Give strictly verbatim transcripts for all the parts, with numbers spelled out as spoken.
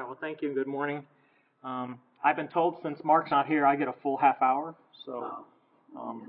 right, well, thank you and good morning. Um, I've been told since Mark's not here, I get a full half hour, so, um,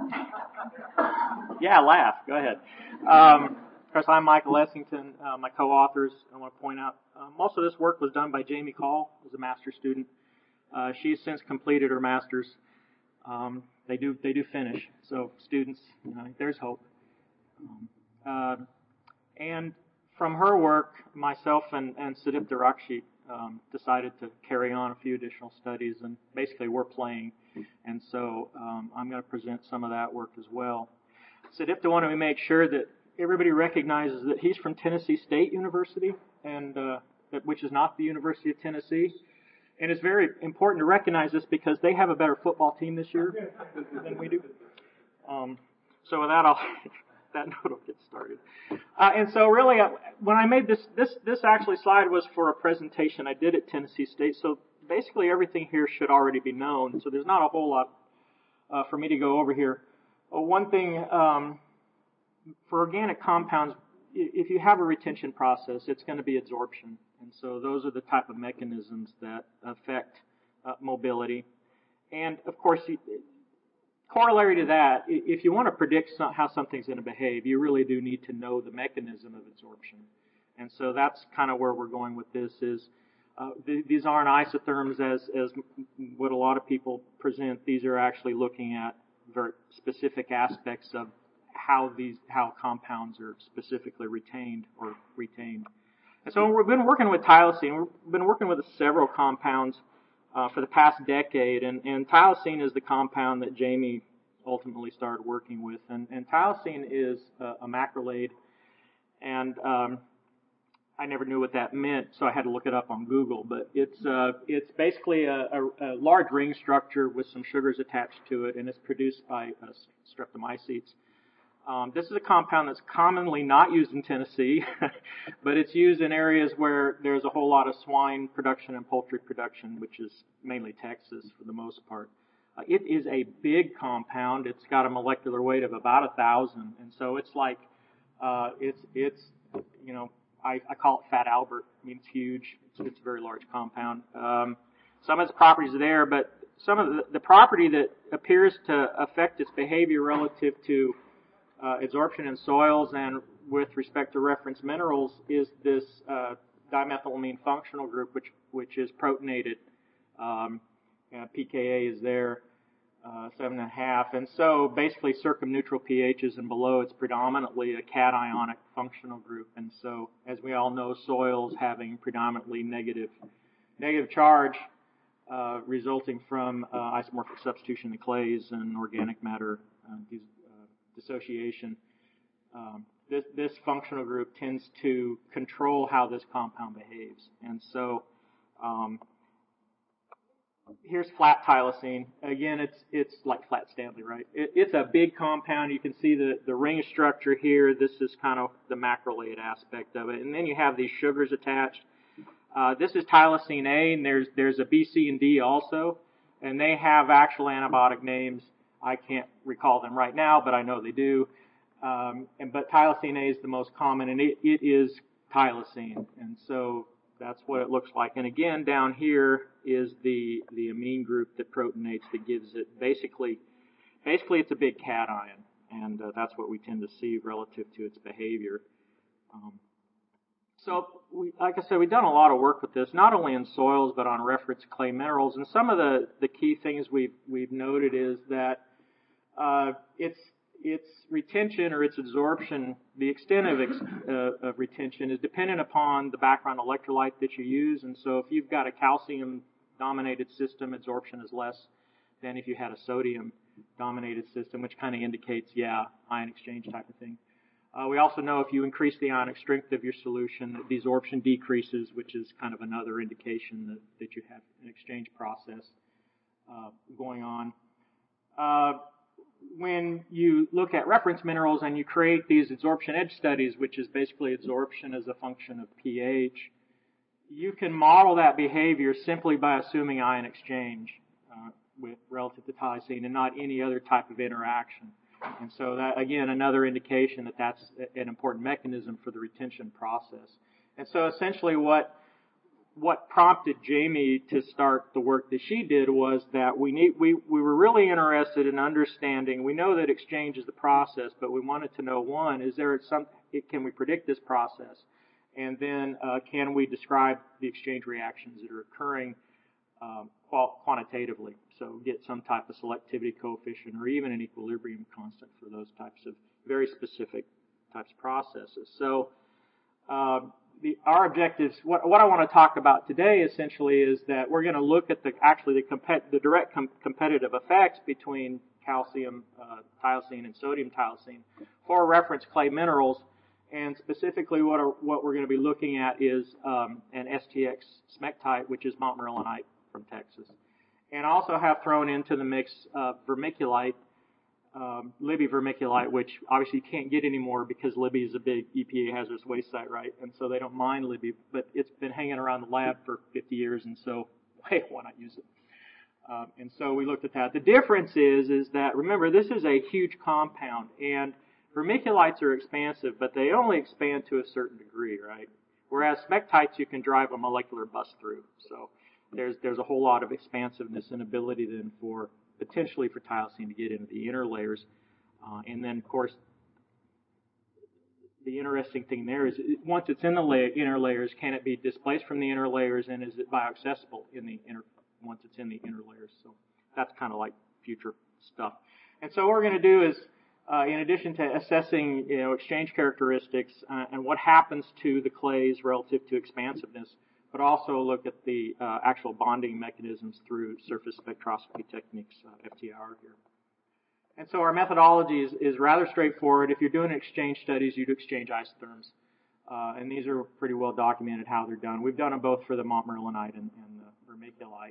yeah, laugh, go ahead. Um, of course, I'm Michael Lessington, uh, my co-authors. I want to point out, uh, most of this work was done by Jamie Call, who's a master's student. Uh, she's since completed her master's. Um, they do, they do finish, so students, you know, there's hope. Um, uh, and from her work, myself and, and Sudipta Rakshi um, decided to carry on a few additional studies, and basically we're playing, and so um, I'm going to present some of that work as well. Sudipta wanted to make sure that everybody recognizes that he's from Tennessee State University, and uh, that, which is not the University of Tennessee. And it's very important to recognize this because they have a better football team this year than we do. Um, so with that, I'll that note will get started. Uh, and so really, uh, when I made this, this, this actually slide was for a presentation I did at Tennessee State. So basically everything here should already be known. So there's not a whole lot uh, for me to go over here. Uh, one thing, um, for organic compounds, if you have a retention process, it's going to be adsorption. And so those are the type of mechanisms that affect uh, mobility. And of course, you, corollary to that, if you want to predict how something's going to behave, you really do need to know the mechanism of adsorption. And so that's kind of where we're going with this is, uh, th these aren't isotherms as, as what a lot of people present. These are actually looking at very specific aspects of how these, how compounds are specifically retained or retained. And so we've been working with tyrosine. We've been working with several compounds Uh, for the past decade, and, and tyrosine is the compound that Jamie ultimately started working with. And, and tyrosine is a, a macrolide, and um, I never knew what that meant, so I had to look it up on Google. But it's uh, it's basically a, a, a large ring structure with some sugars attached to it, and it's produced by uh, streptomycetes. Um, this is a compound that's commonly not used in Tennessee, but it's used in areas where there's a whole lot of swine production and poultry production, which is mainly Texas for the most part. Uh, it is a big compound. It's got a molecular weight of about a thousand, and so it's like uh, it's it's you know I, I call it Fat Albert. I mean, it's huge. It's, it's a very large compound. Um, some of its properties are there, but some of the, the property that appears to affect its behavior relative to Uh, adsorption in soils and with respect to reference minerals is this uh, dimethylamine functional group, which which is protonated. Um, uh, P K A is there, uh, seven and a half, and so basically circumneutral pHs and below, it's predominantly a cationic functional group. And so, as we all know, soils having predominantly negative negative charge, uh, resulting from uh, isomorphic substitution to clays and organic matter uh, these, dissociation. Um, this, this functional group tends to control how this compound behaves. And so um, here's flat tyrosine. Again, it's it's like flat Stanley, right? It, it's a big compound. You can see the, the ring structure here. This is kind of the macrolide aspect of it. And then you have these sugars attached. Uh, this is tyrosine A, and there's, there's a B, C, and D also. And they have actual antibiotic names. I can't recall them right now, but I know they do. Um, and, but tyrosine A is the most common, and it, it is tyrosine. And so that's what it looks like. And again, down here is the, the amine group that protonates that gives it basically, basically it's a big cation. And uh, that's what we tend to see relative to its behavior. Um, so, we, like I said, we've done a lot of work with this, not only in soils, but on reference clay minerals. And some of the, the key things we've, we've noted is that Uh, its its retention or its adsorption, the extent of, ex, uh, of retention is dependent upon the background electrolyte that you use. And so if you've got a calcium-dominated system, adsorption is less than if you had a sodium-dominated system, which kind of indicates, yeah, ion exchange type of thing. Uh, we also know if you increase the ionic strength of your solution, that desorption decreases, which is kind of another indication that, that you have an exchange process uh, going on. Uh, When you look at reference minerals and you create these adsorption edge studies, which is basically adsorption as a function of pH, you can model that behavior simply by assuming ion exchange uh, with relative to tyrosine and not any other type of interaction. And so that, again, another indication that that's an important mechanism for the retention process. And so essentially what what prompted Jamie to start the work that she did was that we need we we were really interested in understanding. We know that exchange is the process, but we wanted to know, one, is there some can we predict this process, and then uh, can we describe the exchange reactions that are occurring um, quantitatively? So get some type of selectivity coefficient or even an equilibrium constant for those types of very specific types of processes. So. Um, The, our objectives, what, what I want to talk about today essentially is that we're going to look at the actually the, compet, the direct com, competitive effects between calcium uh, tyosine and sodium tyosine for reference clay minerals, and specifically what are, what we're going to be looking at is um, an S T X smectite, which is montmorillonite from Texas, and I also have thrown into the mix uh, vermiculite. Um, Libby vermiculite, which obviously you can't get anymore because Libby is a big E P A hazardous waste site, right? And so they don't mine Libby, but it's been hanging around the lab for fifty years, and so, hey, why not use it? Um, and so we looked at that. The difference is, is that, remember, this is a huge compound, and vermiculites are expansive, but they only expand to a certain degree, right? Whereas smectites, you can drive a molecular bus through. So there's there's a whole lot of expansiveness and ability then for potentially for tyosine to get into the inner layers. Uh, and then, of course, the interesting thing there is once it's in the la- inner layers, can it be displaced from the inner layers, and is it bioaccessible in the inner once it's in the inner layers? So that's kind of like future stuff. And so what we're going to do is, uh, in addition to assessing, you know, exchange characteristics uh, and what happens to the clays relative to expansiveness, but also look at the uh, actual bonding mechanisms through surface spectroscopy techniques, uh, F T I R here. And so our methodology is, is rather straightforward. If you're doing exchange studies, you'd exchange isotherms. Uh, and these are pretty well documented how they're done. We've done them both for the montmorillonite and, and the vermiculite.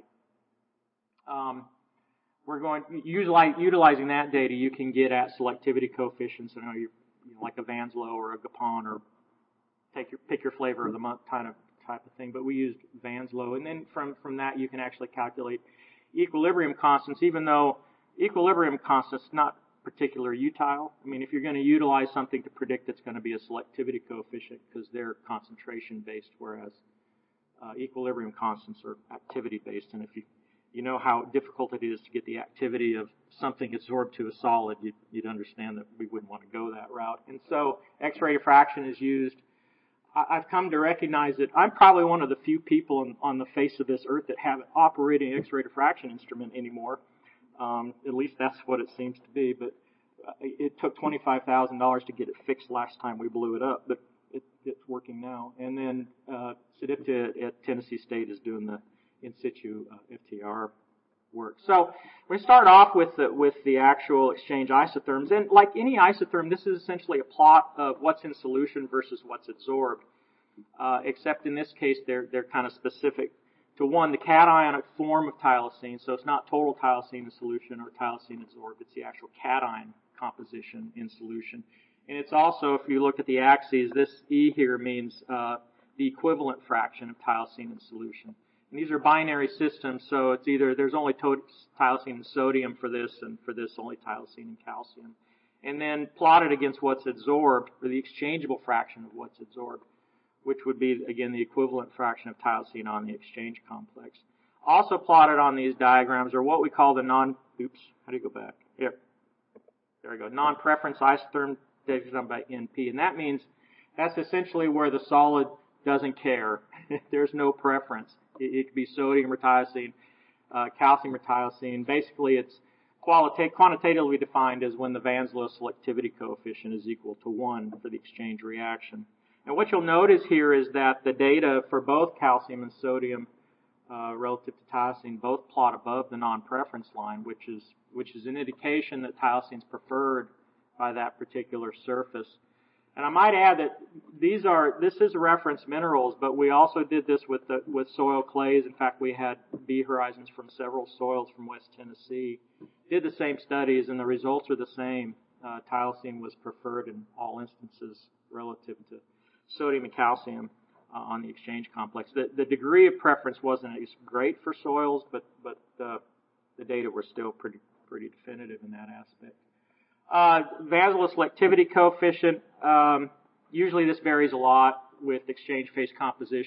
Um, we're going, utilizing that data, you can get at selectivity coefficients, you know, you, you know, like a Vanslo or a Gapon, or take your, pick your flavor of the month kind of type of thing, but we used Vanslo, and then from, from that you can actually calculate equilibrium constants, even though equilibrium constants not particularly utile. I mean, if you're going to utilize something to predict, it's going to be a selectivity coefficient because they're concentration based, whereas uh, equilibrium constants are activity based, and if you you know how difficult it is to get the activity of something absorbed to a solid, you'd, you'd understand that we wouldn't want to go that route. And so X-ray diffraction is used. I've come to recognize that I'm probably one of the few people on, on the face of this earth that have an operating X-ray diffraction instrument anymore. Um, at least that's what it seems to be. But it took twenty-five thousand dollars to get it fixed last time we blew it up, but it, it's working now. And then uh, Sidipta at Tennessee State is doing the in situ uh, F T R work. So we start off with the, with the actual exchange isotherms. And like any isotherm, this is essentially a plot of what's in solution versus what's absorbed, uh, except in this case they're, they're kind of specific to, one, the cationic form of tyosine. So it's not total tyosine in solution or tyosine absorbed. It's the actual cation composition in solution. And it's also, if you look at the axes, this E here means uh, the equivalent fraction of tyosine in solution. And these are binary systems, so it's either there's only tyosine and sodium for this, and for this only tyosine and calcium. And then plotted against what's absorbed, or the exchangeable fraction of what's absorbed, which would be, again, the equivalent fraction of tyosine on the exchange complex. Also plotted on these diagrams are what we call the non, oops, how do you go back? Here. There we go. Non-preference isotherm denoted by N P. And that means that's essentially where the solid doesn't care. There's no preference. It, it could be sodium or tyosine, uh, calcium or tyosine. Basically, it's qualita- quantitatively defined as when the Vanslo selectivity coefficient is equal to one for the exchange reaction. And what you'll notice here is that the data for both calcium and sodium uh, relative to tyosine both plot above the non-preference line, which is which is an indication that tyosine is preferred by that particular surface. And I might add that these are this is reference minerals, but we also did this with the, with soil clays. In fact, we had bee horizons from several soils from West Tennessee. Did the same studies, and the results are the same. Uh, tyosine was preferred in all instances relative to sodium and calcium uh, on the exchange complex. The, the degree of preference wasn't as great for soils, but but uh, the data were still pretty pretty definitive in that aspect. Uh, Vanslo selectivity coefficient, um, usually this varies a lot with exchange phase composition.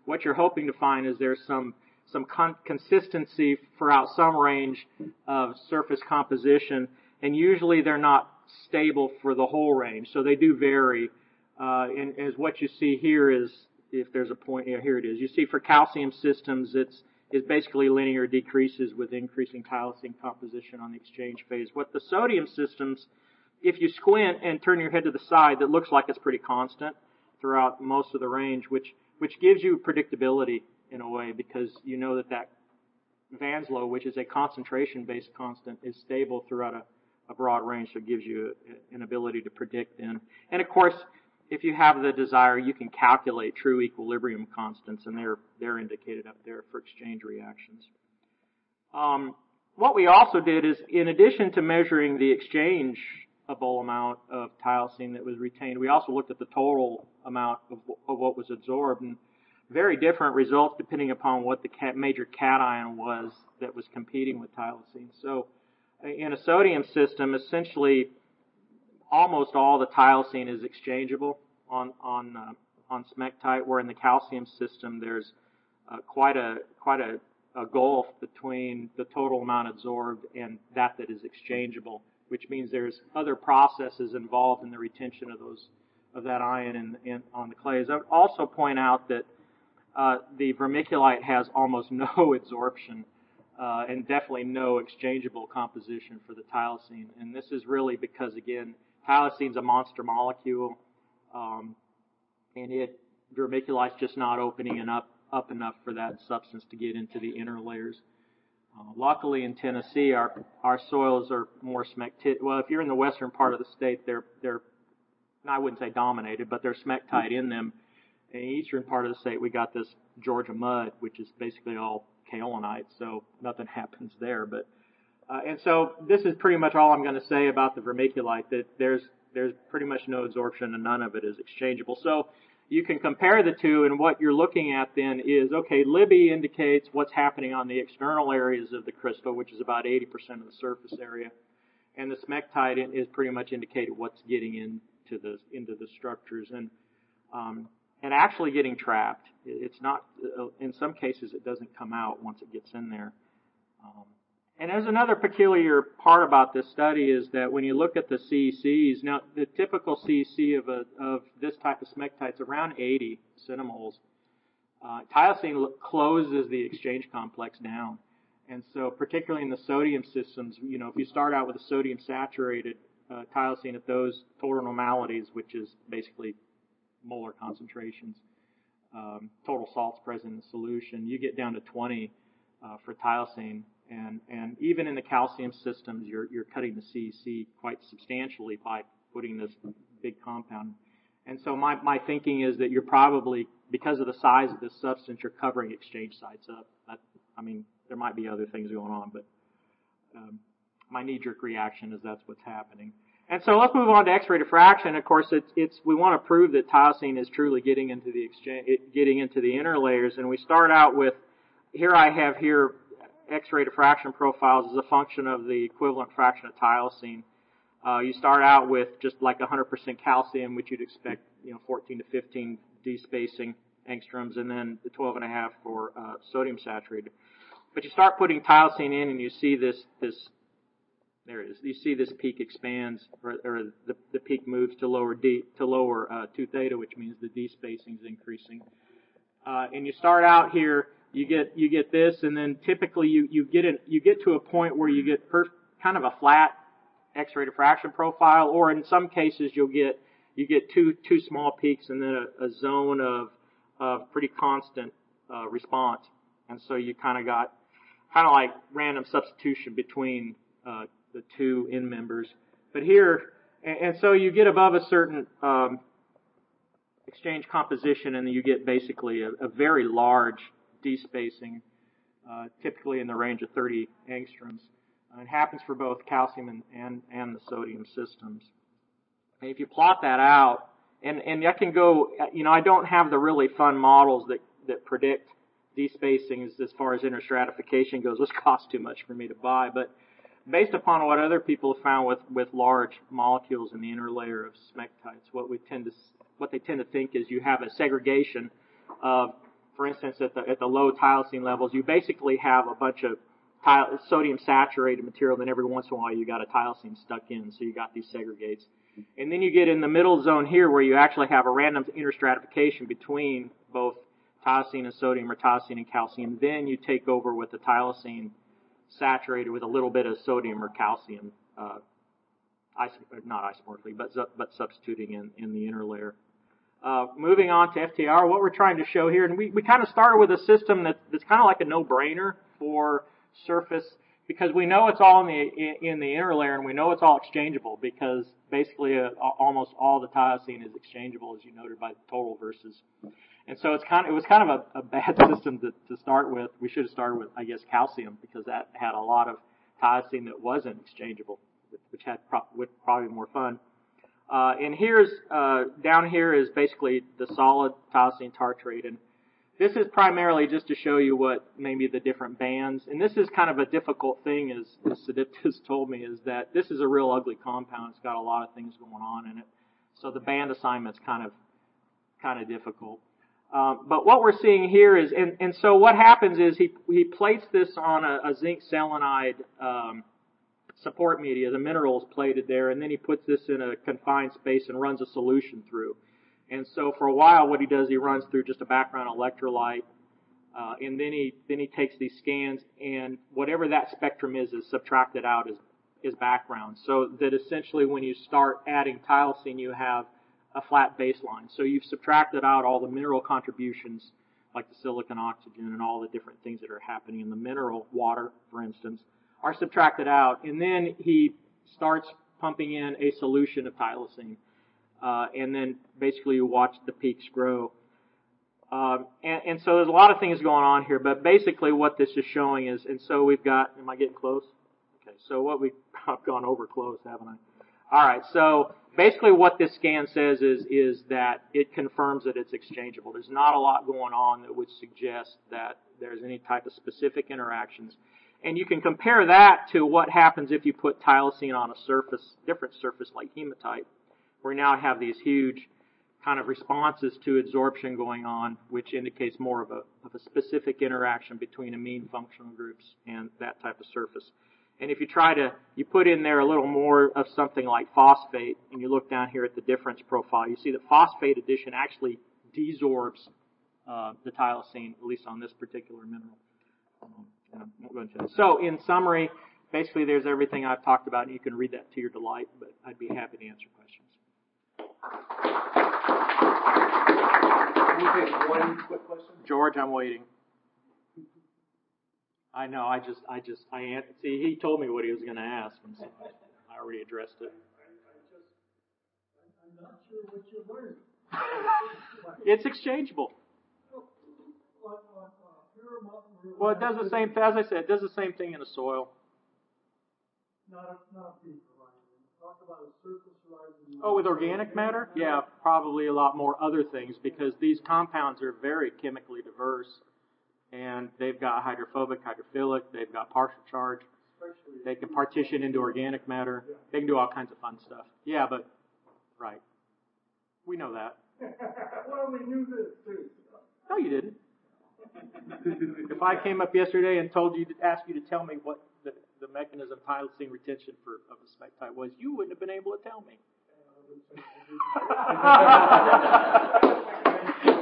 what you're hoping to find is there's some some con- consistency throughout some range of surface composition, and usually they're not stable for the whole range, so they do vary. Uh, and as what you see here is, if there's a point, yeah, here it is. You see for calcium systems, it's is basically linear decreases with increasing tyrosine composition on the exchange phase. What the sodium systems, if you squint and turn your head to the side, that looks like it's pretty constant throughout most of the range, which which gives you predictability in a way, because you know that that Vanslow, which is a concentration-based constant, is stable throughout a, a broad range, so it gives you an ability to predict then. And of course, if you have the desire, you can calculate true equilibrium constants, and they're they're indicated up there for exchange reactions. Um, what we also did is, in addition to measuring the exchangeable amount of tyrosine that was retained, we also looked at the total amount of, of what was absorbed, and very different results depending upon what the cat, major cation was that was competing with tyrosine. So, in a sodium system, essentially, almost all the tyrosine is exchangeable on on uh, on smectite, where in the calcium system there's uh, quite a quite a, a gulf between the total amount absorbed and that that is exchangeable, which means there's other processes involved in the retention of those of that ion in, in on the clays. I would also point out that uh, the vermiculite has almost no absorption uh, and definitely no exchangeable composition for the tyrosine, and this is really because, again, tyrosine's a monster molecule, um, and it vermiculite's just not opening it up, up enough for that substance to get into the inner layers. Uh, luckily, in Tennessee, our our soils are more smectite. Well, if you're in the western part of the state, they're they're I wouldn't say dominated, but they're smectite in them. In the eastern part of the state, we got this Georgia mud, which is basically all kaolinite, so nothing happens there. But Uh, and so this is pretty much all I'm going to say about the vermiculite, that there's there's pretty much no absorption and none of it is exchangeable. So you can compare the two, and what you're looking at then is, okay, Libby indicates what's happening on the external areas of the crystal, which is about eighty percent of the surface area, and the smectite is pretty much indicated what's getting into the into the structures and um, and actually getting trapped. It's not, in some cases, it doesn't come out once it gets in there. Um, And there's another peculiar part about this study is that when you look at the C E Cs, now the typical C E C of a, of this type of smectite is around eighty centimoles. Uh, tyrosine closes the exchange complex down, and so particularly in the sodium systems, you know, if you start out with a sodium saturated uh, tyrosine at those total normalities, which is basically molar concentrations, um, total salts present in the solution, you get down to twenty uh, for tyrosine. And, and even in the calcium systems, you're, you're cutting the C E C quite substantially by putting this big compound. And so my, my thinking is that you're probably, because of the size of this substance, you're covering exchange sites up. That, I mean, there might be other things going on, but um, my knee-jerk reaction is that's what's happening. And so let's move on to X-ray diffraction. Of course, it's, it's we want to prove that tyrosine is truly getting into the exchange, getting into the inner layers. And we start out with, here I have here, X-ray diffraction profiles as a function of the equivalent fraction of tyrosine. Uh, you start out with just like one hundred percent calcium, which you'd expect, you know, fourteen to fifteen D-spacing angstroms, and then the twelve and a half for uh, sodium saturated. But you start putting tyrosine in, and you see this, this, there it is. You see this peak expands, or, or the, the peak moves to lower D, to lower uh, two theta, which means the D-spacing is increasing. Uh, and you start out here. You get you get this, and then typically you you get it you get to a point where you get per, kind of a flat X-ray diffraction profile, or in some cases you'll get you get two two small peaks and then a, a zone of of pretty constant uh, response, and so you kind of got kind of like random substitution between uh, the two end members. But here, and, and so you get above a certain um, exchange composition, and you get basically a, a very large D-spacing, uh, typically in the range of thirty angstroms. Uh, it happens for both calcium and, and, and the sodium systems. And if you plot that out, and, and I can go, you know, I don't have the really fun models that, that predict D-spacings as far as interstratification goes. Those cost too much for me to buy. But based upon what other people have found with, with large molecules in the inner layer of smectites, what we tend to, what they tend to think is you have a segregation of, for instance, at the, at the low tyrosine levels, you basically have a bunch of ty- sodium saturated material, then every once in a while you got a tyrosine stuck in, so you got these segregates. And then you get in the middle zone here where you actually have a random interstratification between both tyrosine and sodium or tyrosine and calcium. Then you take over with the tyrosine saturated with a little bit of sodium or calcium, uh, iso- not isomorphically, but, but substituting in, in the inner layer. Uh, moving on to F T R, what we're trying to show here, and we, we kind of started with a system that, that's kind of like a no-brainer for surface, because we know it's all in the in the inner layer, and we know it's all exchangeable, because basically uh, almost all the tyrosine is exchangeable, as you noted, by the total versus. And so it's kind of, it was kind of a, a bad system to, to start with. We should have started with, I guess, calcium, because that had a lot of tyrosine that wasn't exchangeable, which had pro- which probably more fun. Uh, and here's, uh, down here is basically the solid tyrosine tartrate. And this is primarily just to show you what maybe the different bands, and this is kind of a difficult thing, as, as Sadipta's told me, is that this is a real ugly compound. It's got a lot of things going on in it. So the band assignment's kind of, kind of difficult. Um, but what we're seeing here is, and, and so what happens is he, he plates this on a, a zinc selenide, um, support media. The mineral is plated there, and then he puts this in a confined space and runs a solution through. And so for a while, what he does, he runs through just a background electrolyte, uh, and then he then he takes these scans, and whatever that spectrum is is subtracted out as as background. So that essentially, when you start adding tyrosine, you have a flat baseline. So you've subtracted out all the mineral contributions, like the silicon, oxygen, and all the different things that are happening in the mineral water, for instance, are subtracted out, and then he starts pumping in a solution of tyrosine. Uh, and then basically you watch the peaks grow. Um, and, and so there's a lot of things going on here, but basically what this is showing is, and so we've got, am I getting close? Okay, so what we, I've gone over close, haven't I? Alright, so basically what this scan says is, is that it confirms that it's exchangeable. There's not a lot going on that would suggest that there's any type of specific interactions. And you can compare that to what happens if you put tyrosine on a surface, different surface like hematite. We now have these huge kind of responses to adsorption going on, which indicates more of a, of a specific interaction between amine functional groups and that type of surface. And if you try to, you put in there a little more of something like phosphate, and you look down here at the difference profile, you see that phosphate addition actually desorbs uh, the tyrosine, at least on this particular mineral. Um, and I won't go into that. So in summary, basically there's everything I've talked about, and you can read that to your delight, but I'd be happy to answer questions. Can you take one quick question? George, I'm waiting. I know, I just, I just, I answered. See, he told me what he was going to ask, and so I already addressed it. I'm not sure what you're learning. It's exchangeable. Well, it does the same, as I said, it does the same thing in the soil. Not a, not a peak horizon. Talk about a surface horizon. Oh, with organic matter? Yeah, probably a lot more other things, because these compounds are very chemically diverse, and they've got hydrophobic, hydrophilic, they've got partial charge, they can partition into organic matter, they can do all kinds of fun stuff. Yeah, but, right. We know that. Well, we knew this too. No, you didn't. If I came up yesterday and told you to ask you to tell me what the, the mechanism of tyrosine retention for of a smectite was, you wouldn't have been able to tell me.